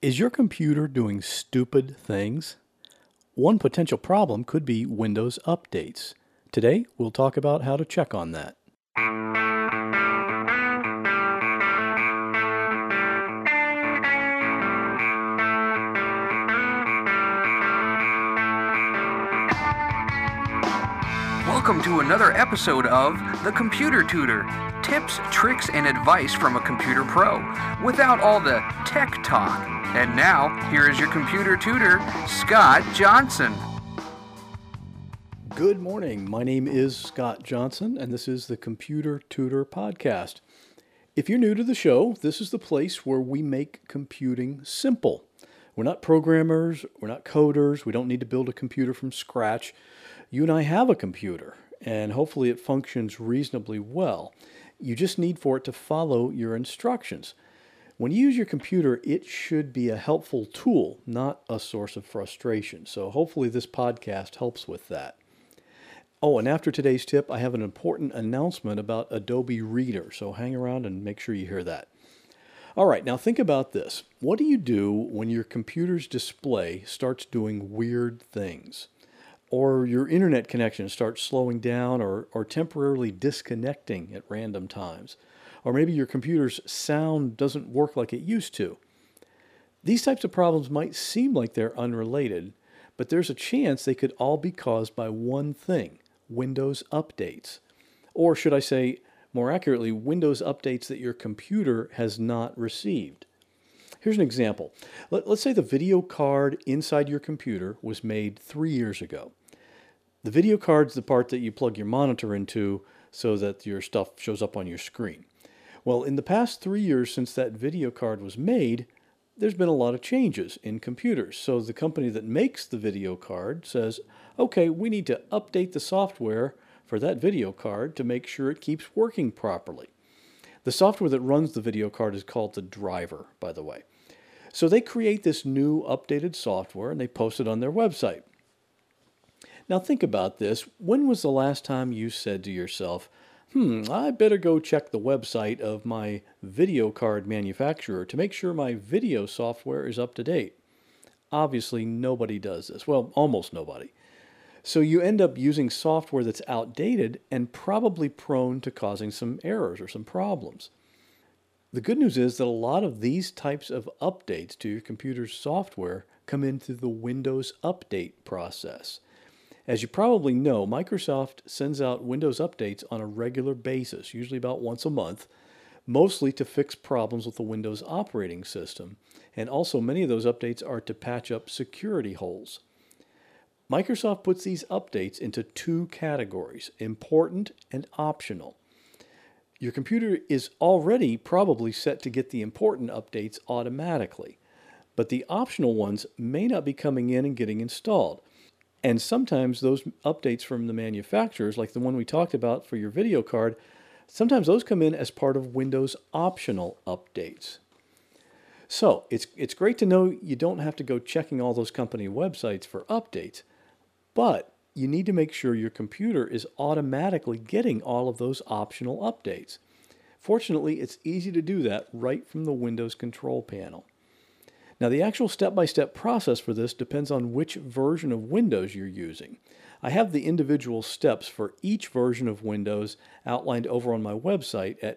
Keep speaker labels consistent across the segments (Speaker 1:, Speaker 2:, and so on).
Speaker 1: Is your computer doing stupid things? One potential problem could be Windows updates. Today, we'll talk about how to check on that.
Speaker 2: Welcome to another episode of The Computer Tutor. Tips, tricks, and advice from a computer pro, without all the tech talk. And now, here is your computer tutor, Scott Johnson.
Speaker 1: Good morning. My name is Scott Johnson, and this is the Computer Tutor Podcast. If you're new to the show, this is the place where we make computing simple. We're not programmers, we're not coders, we don't need to build a computer from scratch. You and I have a computer, and hopefully it functions reasonably well. You just need for it to follow your instructions. When you use your computer, it should be a helpful tool, not a source of frustration. So hopefully this podcast helps with that. Oh, and after today's tip, I have an important announcement about Adobe Reader, so hang around and make sure you hear that. All right, now think about this. What do you do when your computer's display starts doing weird things? Or your internet connection starts slowing down or temporarily disconnecting at random times? Or maybe your computer's sound doesn't work like it used to. These types of problems might seem like they're unrelated, but there's a chance they could all be caused by one thing: Windows updates. Or should I say, more accurately, Windows updates that your computer has not received. Here's an example. Let's say the video card inside your computer was made 3 years ago. The video card's the part that you plug your monitor into so that your stuff shows up on your screen. Well, in the past 3 years since that video card was made, there's been a lot of changes in computers. So the company that makes the video card says, okay, we need to update the software for that video card to make sure it keeps working properly. The software that runs the video card is called the driver, by the way. So they create this new updated software and they post it on their website. Now think about this. When was the last time you said to yourself, I better go check the website of my video card manufacturer to make sure my video software is up to date? Obviously, nobody does this. Well, almost nobody. So you end up using software that's outdated and probably prone to causing some errors or some problems. The good news is that a lot of these types of updates to your computer's software come in through the Windows Update process. As you probably know, Microsoft sends out Windows updates on a regular basis, usually about once a month, mostly to fix problems with the Windows operating system. And also many of those updates are to patch up security holes. Microsoft puts these updates into two categories: important and optional. Your computer is already probably set to get the important updates automatically, but the optional ones may not be coming in and getting installed. And sometimes those updates from the manufacturers, like the one we talked about for your video card, sometimes those come in as part of Windows optional updates. So it's great to know you don't have to go checking all those company websites for updates, but you need to make sure your computer is automatically getting all of those optional updates. Fortunately, it's easy to do that right from the Windows control panel. Now, the actual step-by-step process for this depends on which version of Windows you're using. I have the individual steps for each version of Windows outlined over on my website at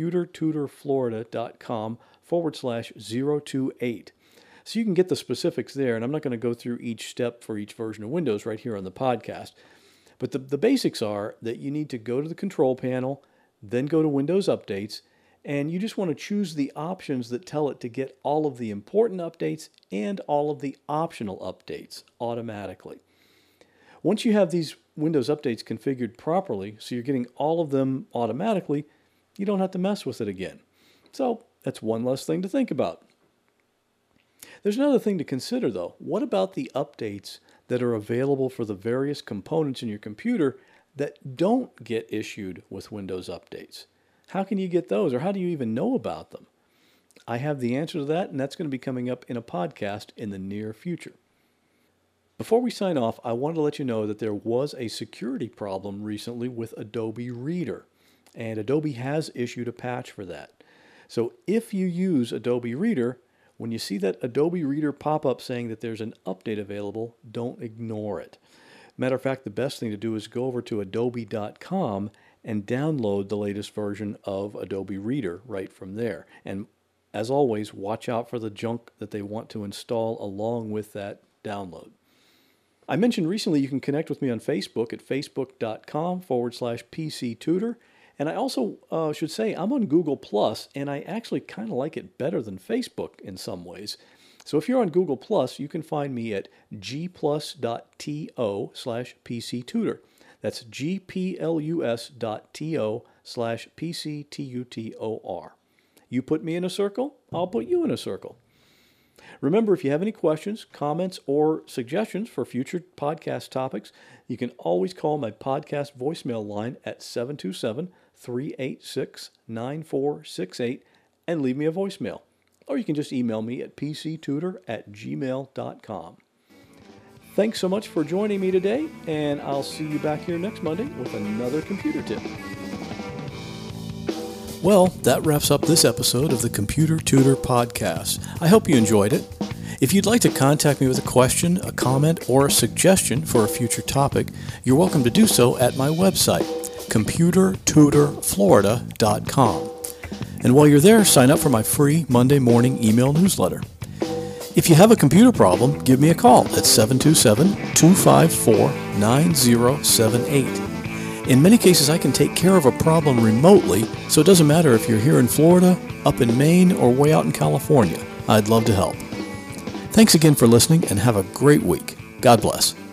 Speaker 1: computertutorflorida.com/028. So you can get the specifics there, and I'm not going to go through each step for each version of Windows right here on the podcast. But the basics are that you need to go to the control panel, then go to Windows Updates, and you just want to choose the options that tell it to get all of the important updates and all of the optional updates automatically. Once you have these Windows updates configured properly, so you're getting all of them automatically, you don't have to mess with it again. So that's one less thing to think about. There's another thing to consider though. What about the updates that are available for the various components in your computer that don't get issued with Windows updates? How can you get those, or how do you even know about them? I have the answer to that, and that's going to be coming up in a podcast in the near future. Before we sign off, I wanted to let you know that there was a security problem recently with Adobe Reader, and Adobe has issued a patch for that. So if you use Adobe Reader, When you see that Adobe Reader pop-up saying that there's an update available, don't ignore it. Matter of fact, the best thing to do is go over to adobe.com and download the latest version of Adobe Reader right from there. And as always, watch out for the junk that they want to install along with that download. I mentioned recently you can connect with me on Facebook at facebook.com/PC Tutor. And I also should say I'm on Google+, and I actually kind of like it better than Facebook in some ways. So if you're on Google+, you can find me at gplus.to/PC Tutor. That's gplus.to/PC Tutor. You put me in a circle, I'll put you in a circle. Remember, if you have any questions, comments, or suggestions for future podcast topics, you can always call my podcast voicemail line at 727-386-9468 and leave me a voicemail. Or you can just email me at pctutor@gmail.com. Thanks so much for joining me today, and I'll see you back here next Monday with another computer tip. Well, that wraps up this episode of the Computer Tutor Podcast. I hope you enjoyed it. If you'd like to contact me with a question, a comment, or a suggestion for a future topic, you're welcome to do so at my website, computertutorflorida.com. And while you're there, sign up for my free Monday morning email newsletter. If you have a computer problem, give me a call at 727-254-9078. In many cases, I can take care of a problem remotely, so it doesn't matter if you're here in Florida, up in Maine, or way out in California. I'd love to help. Thanks again for listening, and have a great week. God bless.